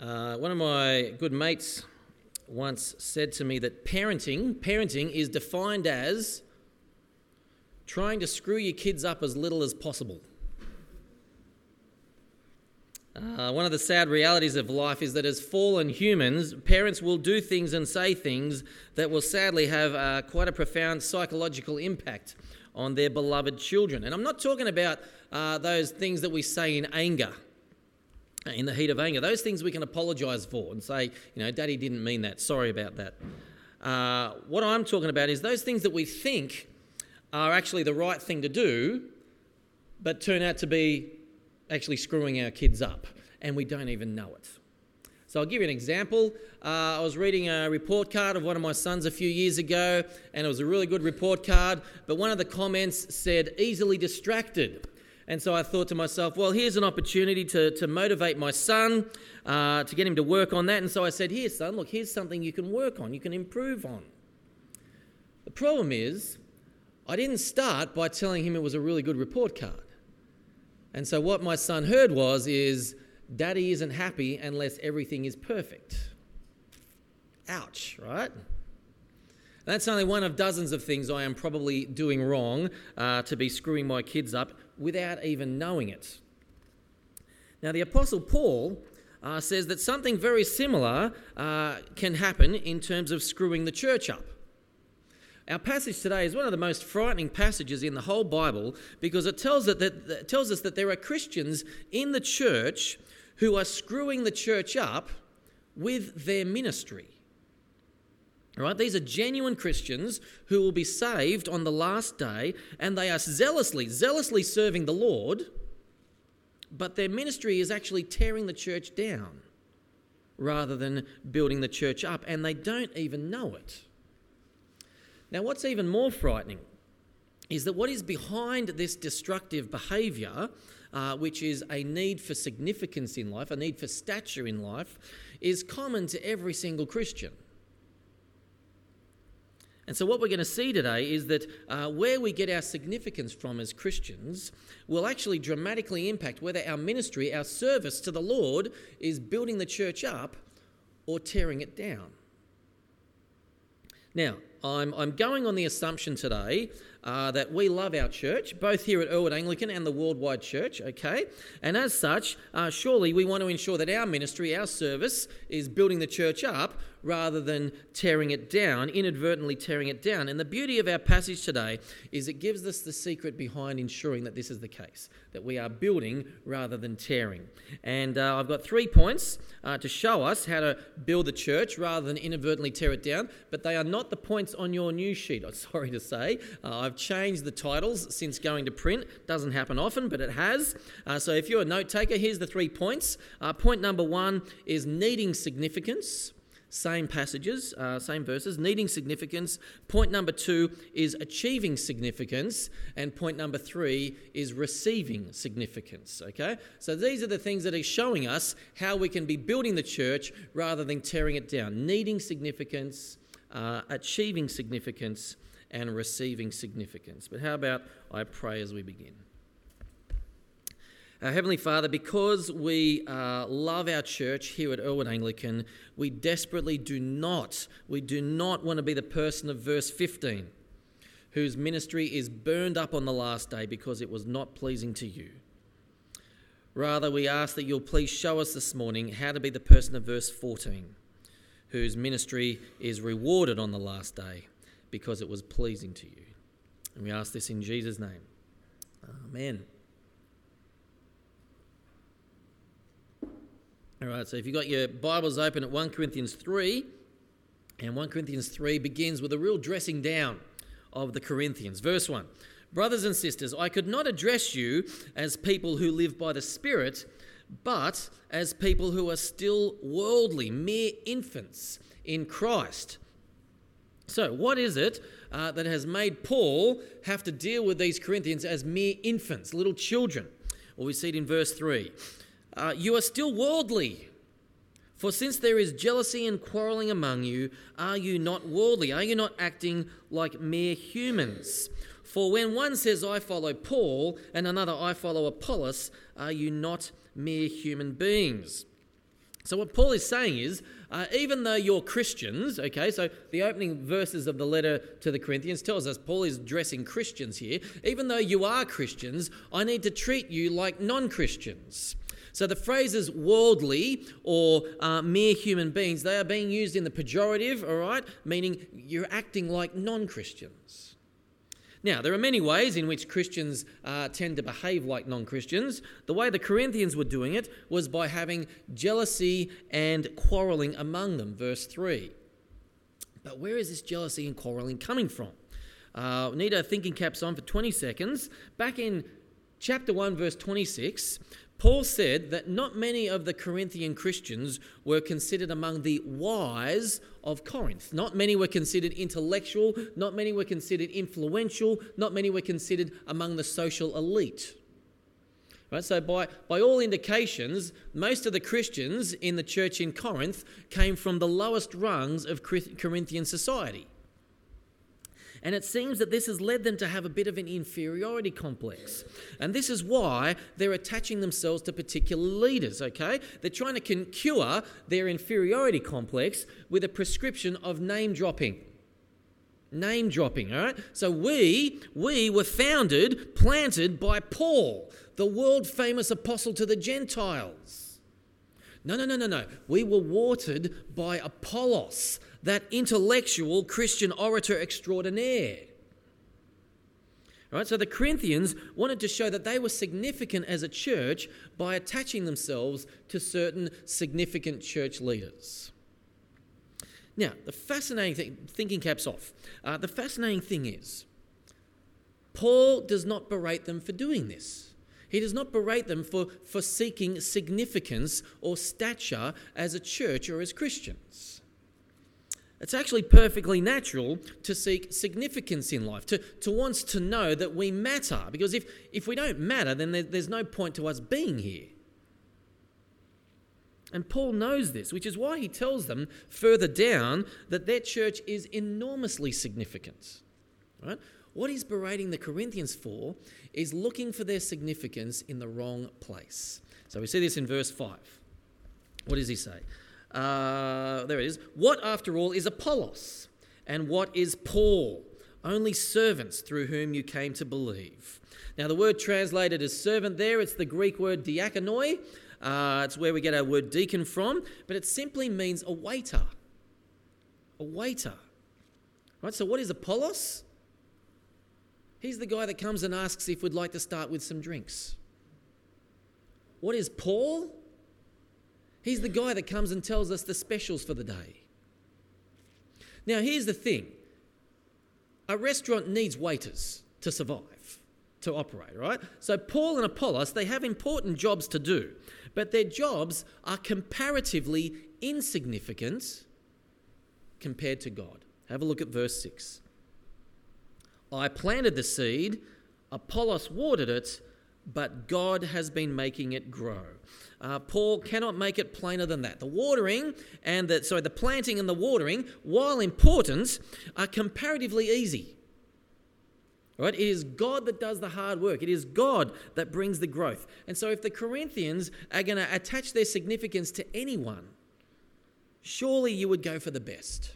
One of my good mates once said to me that parenting is defined as trying to screw your kids up as little as possible. One of the sad realities of life is that as fallen humans, parents will do things and say things that will sadly have quite a profound psychological impact on their beloved children. And I'm not talking about those things that we say in anger, in the heat of anger. Those things we can apologise for and say, Daddy didn't mean that, sorry about that. What I'm talking about is those things that we think are actually the right thing to do, but turn out to be actually screwing our kids up, and we don't even know it. So I'll give you an example. I was reading a report card of one of my sons a few years ago, and it was a really good report card, but one of the comments said, easily distracted. And so I thought to myself, well, here's an opportunity to motivate my son, to get him to work on that. And so I said, here, son, look, here's something you can work on, you can improve on. The problem is, I didn't start by telling him it was a really good report card. And so what my son heard is, Daddy isn't happy unless everything is perfect. Ouch, right? That's only one of dozens of things I am probably doing wrong to be screwing my kids up without even knowing it. Now, the Apostle Paul says that something very similar can happen in terms of screwing the church up. Our passage today is one of the most frightening passages in the whole Bible because it tells us that there are Christians in the church who are screwing the church up with their ministry. All right, these are genuine Christians who will be saved on the last day, and they are zealously serving the Lord, but their ministry is actually tearing the church down rather than building the church up, and they don't even know it. Now, what's even more frightening is that what is behind this destructive behaviour, which is a need for significance in life, a need for stature in life, is common to every single Christian. And so what we're going to see today is that where we get our significance from as Christians will actually dramatically impact whether our ministry, our service to the Lord, is building the church up or tearing it down. Now, I'm going on the assumption today that we love our church, both here at Elwood Anglican and the worldwide church, okay? And as such, surely we want to ensure that our ministry, our service, is building the church up rather than tearing it down, inadvertently tearing it down. And the beauty of our passage today is it gives us the secret behind ensuring that this is the case, that we are building rather than tearing. And I've got 3 points to show us how to build the church rather than inadvertently tear it down, but they are not the points on your news sheet, I'm sorry to say. I've changed the titles since going to print. Doesn't happen often, but it has. So if you're a note taker, here's the 3 points. Point number 1 is needing significance. Same passages, same verses, needing significance. Point number 2 is achieving significance. And point number 3 is receiving significance, okay? So these are the things that are showing us how we can be building the church rather than tearing it down. Needing significance, achieving significance, and receiving significance. But how about I pray as we begin? Heavenly Father, because we love our church here at Elwood Anglican, we desperately do not want to be the person of verse 15 whose ministry is burned up on the last day because it was not pleasing to you. Rather, we ask that you'll please show us this morning how to be the person of verse 14 whose ministry is rewarded on the last day because it was pleasing to you. And we ask this in Jesus' name. Amen. All right, so if you've got your Bibles open at 1 Corinthians 3, and 1 Corinthians 3 begins with a real dressing down of the Corinthians. Verse 1, brothers and sisters, I could not address you as people who live by the Spirit, but as people who are still worldly, mere infants in Christ. So what is it that has made Paul have to deal with these Corinthians as mere infants, little children? Well, we see it in verse 3. You are still worldly. For since there is jealousy and quarrelling among you, are you not worldly? Are you not acting like mere humans? For when one says, I follow Paul, and another, I follow Apollos, are you not mere human beings? So what Paul is saying is, even though you're Christians, okay, so the opening verses of the letter to the Corinthians tells us Paul is addressing Christians here. Even though you are Christians, I need to treat you like non-Christians. So the phrases worldly or mere human beings, they are being used in the pejorative, all right, meaning you're acting like non-Christians. Now, there are many ways in which Christians tend to behave like non-Christians. The way the Corinthians were doing it was by having jealousy and quarrelling among them, verse 3. But where is this jealousy and quarrelling coming from? Need our thinking caps on for 20 seconds. Back in chapter 1, verse 26, Paul said that not many of the Corinthian Christians were considered among the wise of Corinth. Not many were considered intellectual, not many were considered influential, not many were considered among the social elite. Right? So by all indications, most of the Christians in the church in Corinth came from the lowest rungs of Corinthian society. And it seems that this has led them to have a bit of an inferiority complex. And this is why they're attaching themselves to particular leaders, okay? They're trying to cure their inferiority complex with a prescription of name dropping. Name dropping, all right? So we were planted by Paul, the world famous apostle to the Gentiles. No. We were watered by Apollos, that intellectual Christian orator extraordinaire. All right, so the Corinthians wanted to show that they were significant as a church by attaching themselves to certain significant church leaders. Now, the fascinating thing, thinking caps off, the fascinating thing is, Paul does not berate them for doing this. He does not berate them for seeking significance or stature as a church or as Christians. It's actually perfectly natural to seek significance in life, to want to know that we matter. Because if we don't matter, then there's no point to us being here. And Paul knows this, which is why he tells them further down that their church is enormously significant. Right? What he's berating the Corinthians for is looking for their significance in the wrong place. So we see this in verse 5. What does he say? There it is. What, after all, is Apollos? And what is Paul? Only servants through whom you came to believe. Now, the word translated as servant there, it's the Greek word diakonoi. It's where we get our word deacon from, but it simply means a waiter. A waiter. Right, so what is Apollos? He's the guy that comes and asks if we'd like to start with some drinks. What is Paul? He's the guy that comes and tells us the specials for the day. Now, here's the thing. A restaurant needs waiters to survive, to operate, right? So Paul and Apollos, they have important jobs to do, but their jobs are comparatively insignificant compared to God. Have a look at verse 6. I planted the seed, Apollos watered it, but God has been making it grow. Paul cannot make it plainer than that. The planting and the watering, while important, are comparatively easy. Right? It is God that does the hard work. It is God that brings the growth. And so if the Corinthians are going to attach their significance to anyone, surely you would go for the best.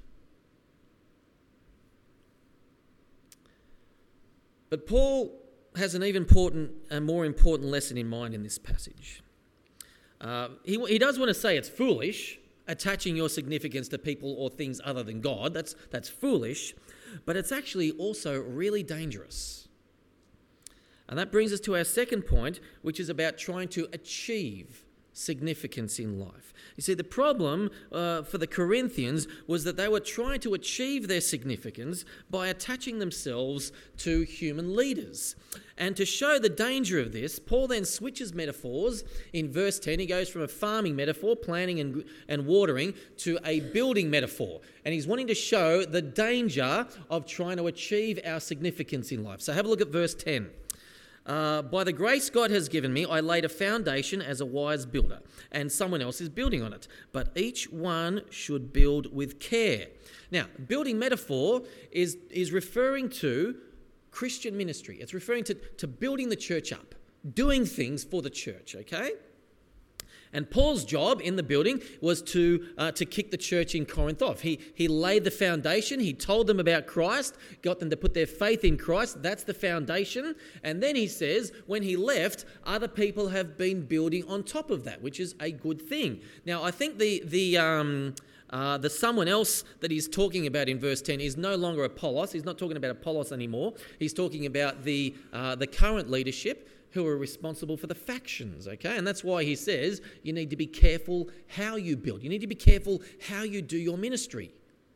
But Paul has an even more important lesson in mind in this passage. He does want to say it's foolish, attaching your significance to people or things other than God. That's foolish, but it's actually also really dangerous. And that brings us to our second point, which is about trying to achieve significance in life. You see, the problem for the Corinthians was that they were trying to achieve their significance by attaching themselves to human leaders. And to show the danger of this, Paul then switches metaphors. In verse 10, he goes from a farming metaphor, planting and watering, to a building metaphor. And he's wanting to show the danger of trying to achieve our significance in life. So have a look at verse 10. By the grace God has given me, I laid a foundation as a wise builder, and someone else is building on it. But each one should build with care. Now, building metaphor is referring to Christian ministry. It's referring to building the church up, doing things for the church, okay? And Paul's job in the building was to kick the church in Corinth off. He laid the foundation. He told them about Christ, got them to put their faith in Christ. That's the foundation. And then he says, when he left, other people have been building on top of that, which is a good thing. Now, I think the someone else that he's talking about in verse 10 is no longer Apollos. He's not talking about Apollos anymore. He's talking about the current leadership who are responsible for the factions, okay? And that's why he says you need to be careful how you build. You need to be careful how you do your ministry.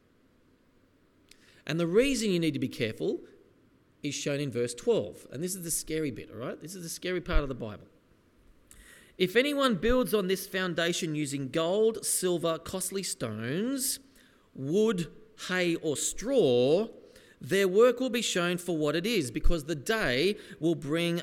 And the reason you need to be careful is shown in verse 12. And this is the scary bit, all right? This is the scary part of the Bible. If anyone builds on this foundation using gold, silver, costly stones, wood, hay, or straw, their work will be shown for what it is, because the day will bring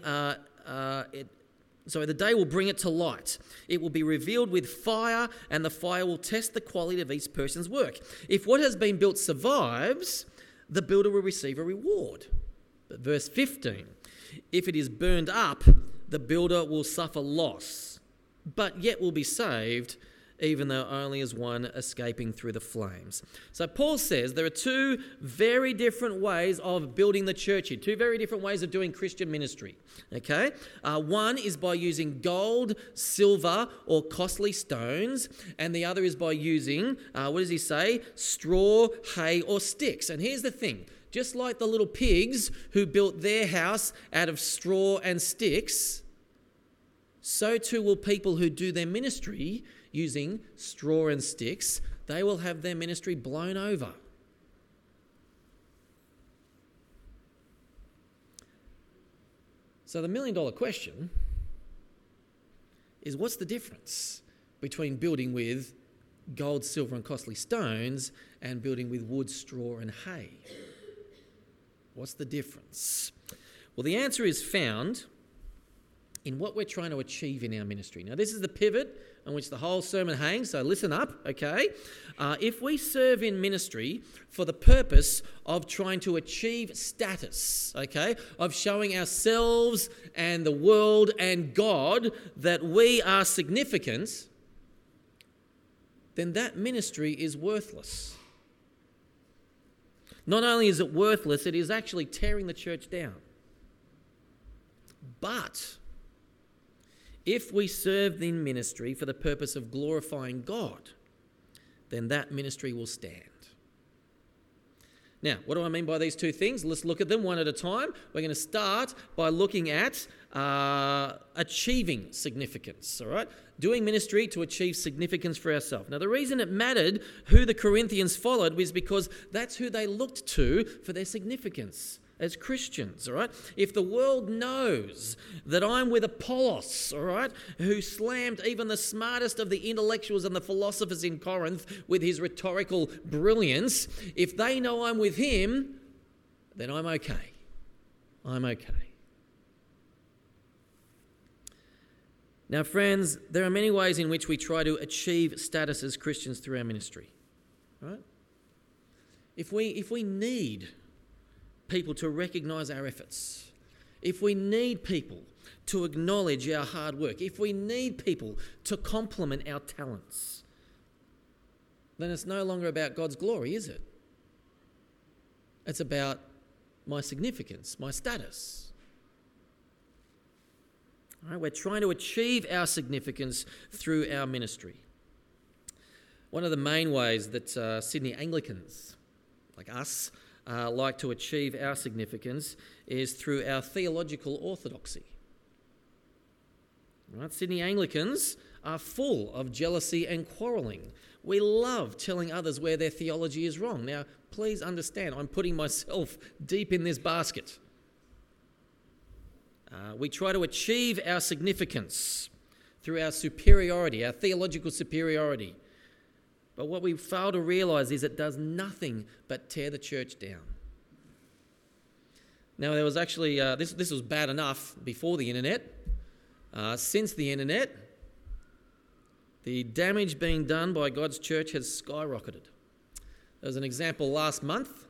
it to light. It will be revealed with fire, and the fire will test the quality of each person's work. If what has been built survives, the builder will receive a reward. But verse 15, if it is burned up, the builder will suffer loss, but yet will be saved, even though only as one escaping through the flames. So Paul says there are two very different ways of building the church here, two very different ways of doing Christian ministry, okay? One is by using gold, silver, or costly stones, and the other is by using, what does he say? Straw, hay, or sticks. And here's the thing, just like the little pigs who built their house out of straw and sticks, so too will people who do their ministry using straw and sticks. They will have their ministry blown over. So the $1 million question is, what's the difference between building with gold, silver and costly stones and building with wood, straw and hay? What's the difference? Well, the answer is found in what we're trying to achieve in our ministry. Now, this is the pivot on which the whole sermon hangs, so listen up, okay? If we serve in ministry for the purpose of trying to achieve status, okay, of showing ourselves and the world and God that we are significant, then that ministry is worthless. Not only is it worthless, it is actually tearing the church down. But if we serve in ministry for the purpose of glorifying God, then that ministry will stand. Now, what do I mean by these two things? Let's look at them one at a time. We're going to start by looking at achieving significance, all right? Doing ministry to achieve significance for ourselves. Now, the reason it mattered who the Corinthians followed was because that's who they looked to for their significance as Christians, all right? If the world knows that I'm with Apollos, all right, who slammed even the smartest of the intellectuals and the philosophers in Corinth with his rhetorical brilliance, if they know I'm with him, then I'm okay. I'm okay. Now, friends, there are many ways in which we try to achieve status as Christians through our ministry, right? If we need people to recognise our efforts, if we need people to acknowledge our hard work, if we need people to compliment our talents, then it's no longer about God's glory, is it? It's about my significance, my status. All right, we're trying to achieve our significance through our ministry. One of the main ways that Sydney Anglicans, like us, like to achieve our significance is through our theological orthodoxy. Right? Sydney Anglicans are full of jealousy and quarrelling. We love telling others where their theology is wrong. Now, please understand, I'm putting myself deep in this basket. We try to achieve our significance through our superiority, our theological superiority. But what we fail to realise is it does nothing but tear the church down. Now, there was actually, this was bad enough before the internet. Since the internet, the damage being done by God's church has skyrocketed. There was an example last month.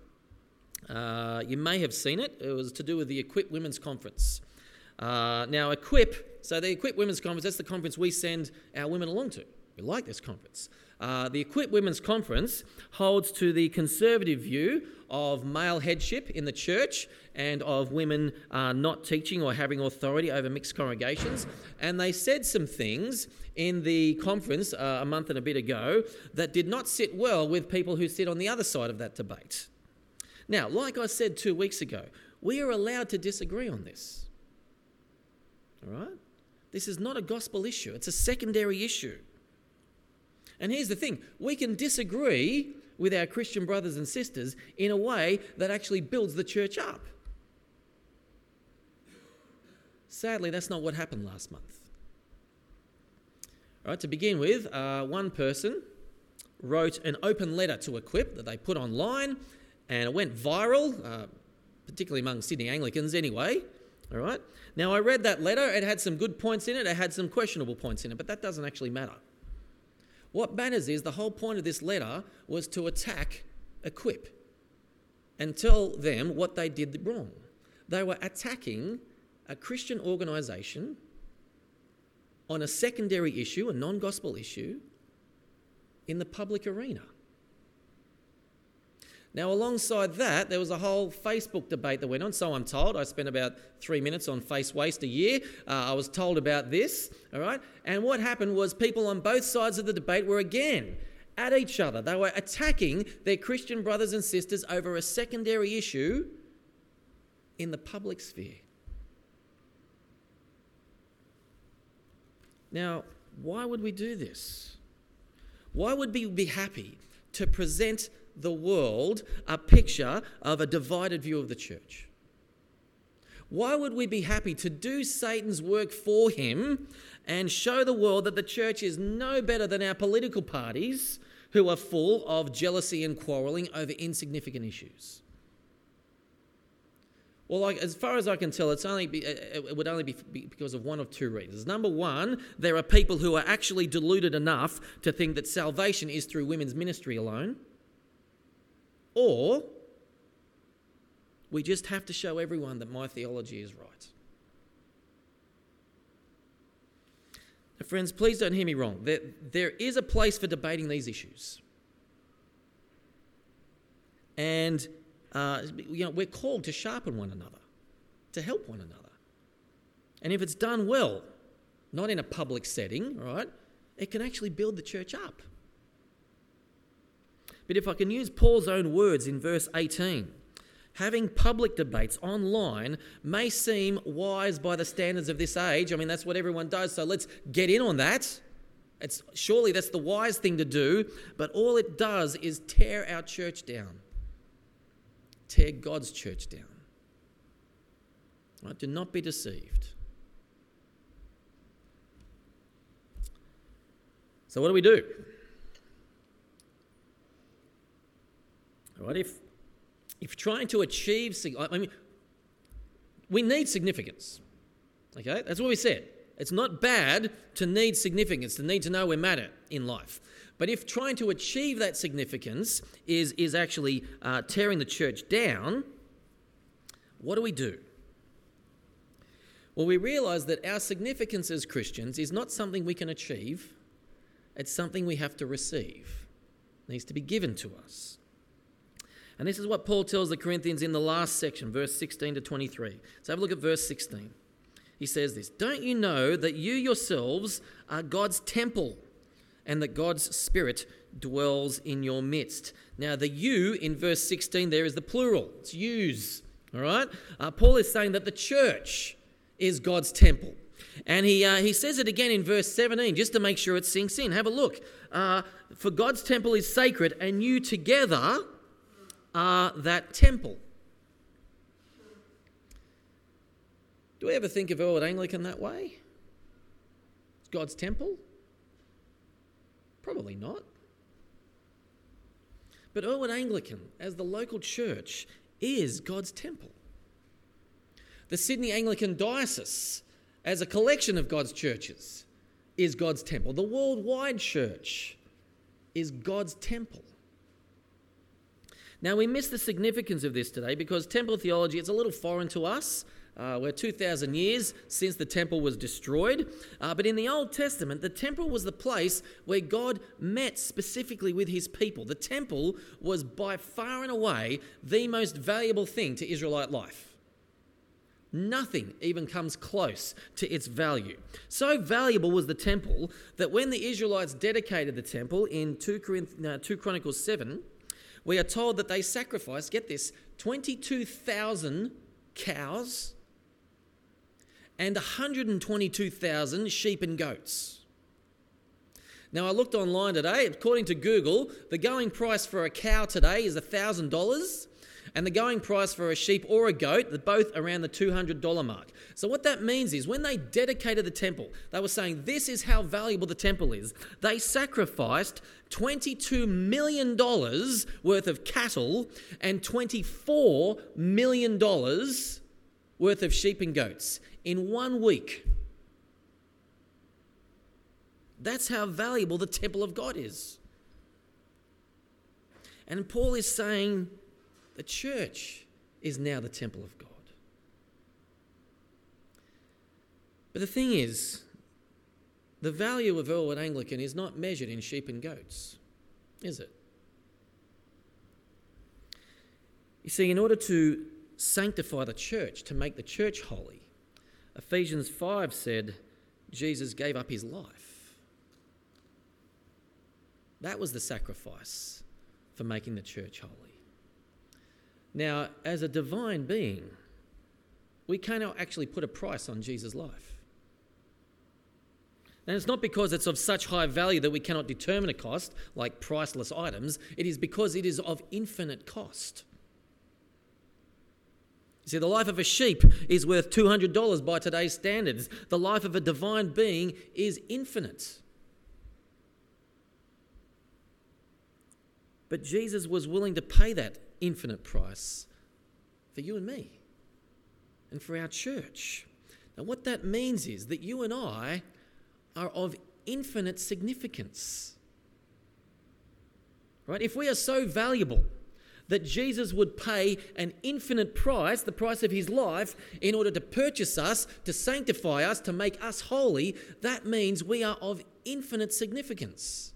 You may have seen it. It was to do with the Equip Women's Conference. Now, Equip So the Equip Women's Conference, that's the conference we send our women along to. We like this conference. The Equip Women's Conference holds to the conservative view of male headship in the church and of women not teaching or having authority over mixed congregations. And they said some things in the conference a month and a bit ago that did not sit well with people who sit on the other side of that debate. Now, like I said 2 weeks ago, we are allowed to disagree on this. All right? This is not a gospel issue. It's a secondary issue. And here's the thing. We can disagree with our Christian brothers and sisters in a way that actually builds the church up. Sadly, that's not what happened last month. All right, to begin with, one person wrote an open letter to Equip that they put online, and it went viral, particularly among Sydney Anglicans anyway. All right. Now, I read that letter. It had some good points in it. It had some questionable points in it, but that doesn't actually matter. What matters is the whole point of this letter was to attack Equip and tell them what they did wrong. They were attacking a Christian organisation on a secondary issue, a non-gospel issue, in the public arena. Now, alongside that, there was a whole Facebook debate that went on, so I'm told. I spent about 3 minutes on Face Waste a year. I was told about this, all right? And what happened was people on both sides of the debate were again at each other. They were attacking their Christian brothers and sisters over a secondary issue in the public sphere. Now, why would we do this? Why would we be happy to present the world a picture of a divided view of the church? Why would we be happy to do Satan's work for him and show the world that the church is no better than our political parties who are full of jealousy and quarrelling over insignificant issues? Well, as far as I can tell, it would only be because of one of two reasons. Number one, there are people who are actually deluded enough to think that salvation is through women's ministry alone. Or we just have to show everyone that my theology is right. Now, friends, please don't hear me wrong. There is a place for debating these issues. And we're called to sharpen one another, to help one another. And if it's done well, not in a public setting, right, it can actually build the church up. But if I can use Paul's own words in verse 18, having public debates online may seem wise by the standards of this age. I mean, that's what everyone does, so let's get in on that. Surely that's the wise thing to do, but all it does is tear our church down. Tear God's church down. Right? Do not be deceived. So what do we do? All right, if trying to achieve, we need significance. Okay, that's what we said. It's not bad to need significance, to need to know where we're at in life. But if trying to achieve that significance is actually tearing the church down, what do we do? Well, we realise that our significance as Christians is not something we can achieve. It's something we have to receive. It needs to be given to us. And this is what Paul tells the Corinthians in the last section, verse 16 to 23. So have a look at verse 16. He says this, "Don't you know that you yourselves are God's temple and that God's Spirit dwells in your midst?" Now, the you in verse 16 there is the plural. It's yous, all right? Paul is saying that the church is God's temple. And he says it again in verse 17, just to make sure it sinks in. Have a look. "For God's temple is sacred, and you together are that temple." Do we ever think of Elwood Anglican that way? It's God's temple? Probably not. But Elwood Anglican, as the local church, is God's temple. The Sydney Anglican Diocese, as a collection of God's churches, is God's temple. The worldwide church is God's temple. Now, we miss the significance of this today because temple theology is a little foreign to us. We're 2,000 years since the temple was destroyed. But in the Old Testament, the temple was the place where God met specifically with his people. The temple was by far and away the most valuable thing to Israelite life. Nothing even comes close to its value. So valuable was the temple that when the Israelites dedicated the temple in 2 Chronicles 7, we are told that they sacrificed, get this, 22,000 cows and 122,000 sheep and goats. Now, I looked online today. According to Google, the going price for a cow today is $1,000, and the going price for a sheep or a goat, they're both around the $200 mark. So what that means is when they dedicated the temple, they were saying this is how valuable the temple is. They sacrificed $22 million worth of cattle and $24 million worth of sheep and goats in 1 week. That's how valuable the temple of God is. And Paul is saying the church is now the temple of God. But the thing is, the value of Elwood Anglican is not measured in sheep and goats, is it? You see, in order to sanctify the church, to make the church holy, Ephesians 5 said Jesus gave up his life. That was the sacrifice for making the church holy. Now, as a divine being, we cannot actually put a price on Jesus' life. And it's not because it's of such high value that we cannot determine a cost, like priceless items. It is because it is of infinite cost. You see, the life of a sheep is worth $200 by today's standards. The life of a divine being is infinite. But Jesus was willing to pay that infinite price for you and me and for our church. Now, what that means is that you and I are of infinite significance. Right? If we are so valuable that Jesus would pay an infinite price, the price of his life, in order to purchase us, to sanctify us, to make us holy, that means we are of infinite significance.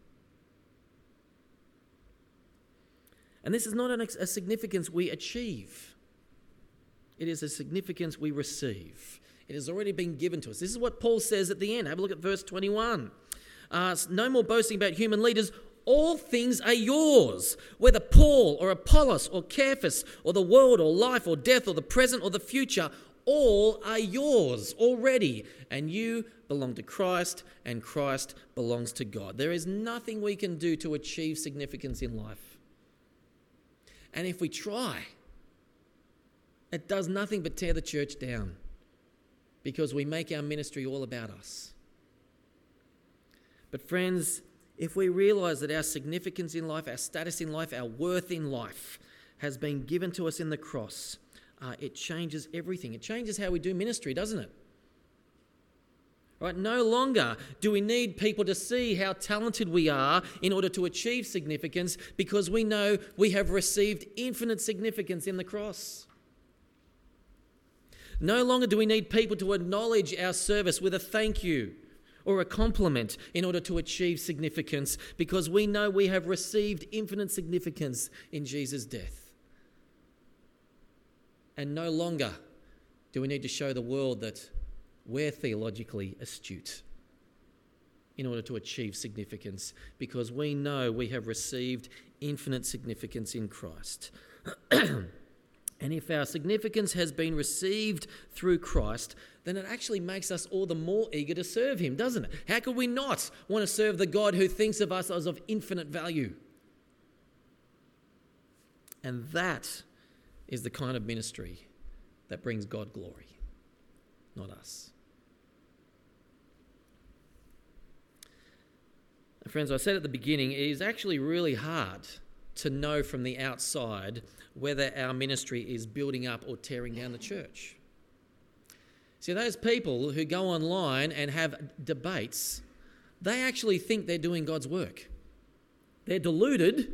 And this is not a significance we achieve. It is a significance we receive. It has already been given to us. This is what Paul says at the end. Have a look at verse 21. No more boasting about human leaders. All things are yours, whether Paul or Apollos or Cephas or the world or life or death or the present or the future, all are yours already. And you belong to Christ and Christ belongs to God. There is nothing we can do to achieve significance in life. And if we try, it does nothing but tear the church down because we make our ministry all about us. But friends, if we realise that our significance in life, our status in life, our worth in life has been given to us in the cross, it changes everything. It changes how we do ministry, doesn't it? Right? No longer do we need people to see how talented we are in order to achieve significance because we know we have received infinite significance in the cross. No longer do we need people to acknowledge our service with a thank you or a compliment in order to achieve significance because we know we have received infinite significance in Jesus' death. And no longer do we need to show the world that we're theologically astute in order to achieve significance because we know we have received infinite significance in Christ. And if our significance has been received through Christ, then it actually makes us all the more eager to serve him, doesn't it? How could we not want to serve the God who thinks of us as of infinite value? And that is the kind of ministry that brings God glory, not us. Friends, I said at the beginning, it is actually really hard to know from the outside whether our ministry is building up or tearing down the church. See, those people who go online and have debates, they actually think they're doing God's work. They're deluded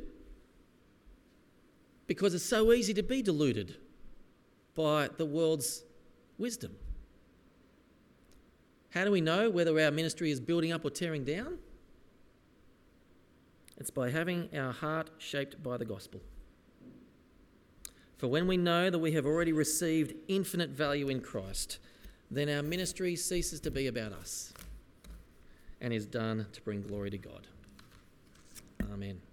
because it's so easy to be deluded by the world's wisdom. How do we know whether our ministry is building up or tearing down? It's by having our heart shaped by the gospel. For when we know that we have already received infinite value in Christ, then our ministry ceases to be about us and is done to bring glory to God. Amen.